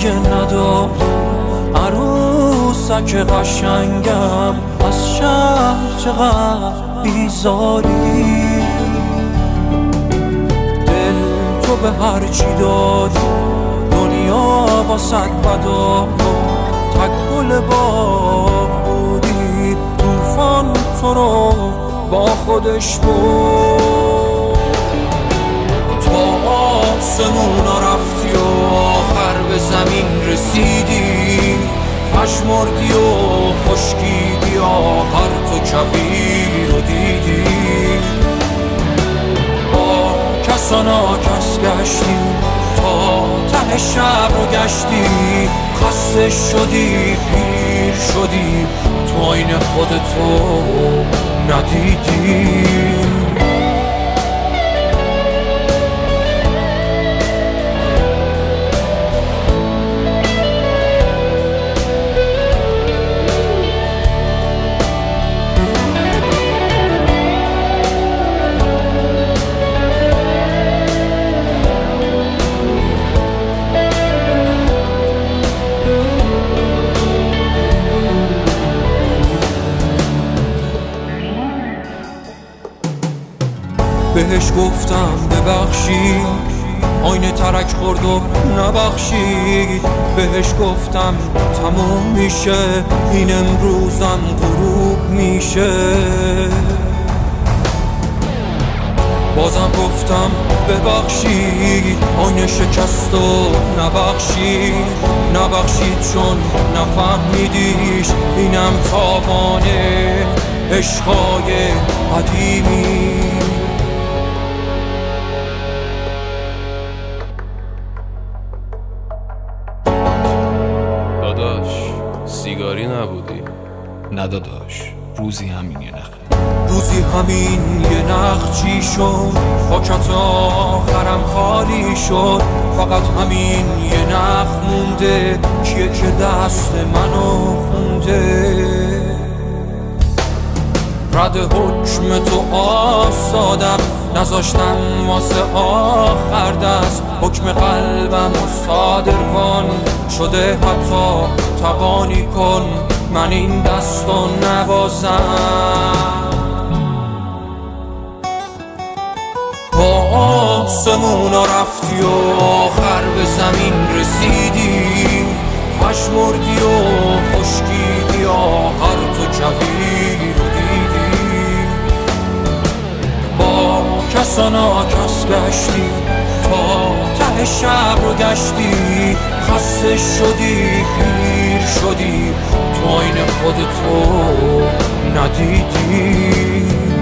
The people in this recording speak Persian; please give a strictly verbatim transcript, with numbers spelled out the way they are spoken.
دیگه نداری، عروسک قشنگم از شهر چقدر بیزاری. دل تو به هرچی دادی، دنیا واسد بدا، تک گل باغ بودی، طوفان تو رو با خودش بود. تا آسمونا رفتی و آخر به زمین رسیدی، پشمردی و خشکیدی، آخر تو کویر رو دیدی. با کسا ناکس گشتی، تا ته شب رو گشتی، خسته شدی، پیر شدی، تو آین خودتو ندیدی. بهش گفتم ببخشی، آینه ترک خورد و نبخشید. بهش گفتم تموم میشه، این امروزم غروب میشه. بازم گفتم ببخشید، آینه شکست و نبخشید. نبخشید چون نفهمیدیش، اینم تاوانه عشقای قدیمی. سیگاری نبودی؟ نه داداش، روزی همین یه نخ روزی همین یه نخ چی شد، پاکت آخرم خالی شد. فقط همین یه نخ مونده، کیه که دست منو خونده. رد حکم تو آسادم، نذاشتم واسه آخر دست. حکم قلبم صادر کن، شده حتی توانی کن، من این دستو نبازم. با آسمونا رفتی و آخر به زمین رسیدی، پشمردی و خشکیدی، آخر تو کویر رو دیدی. با کسا ناکس گشتی، تا ته شب رو گشتی، خسته شدی، پیر شدی، تو آین خودتو ندیدی.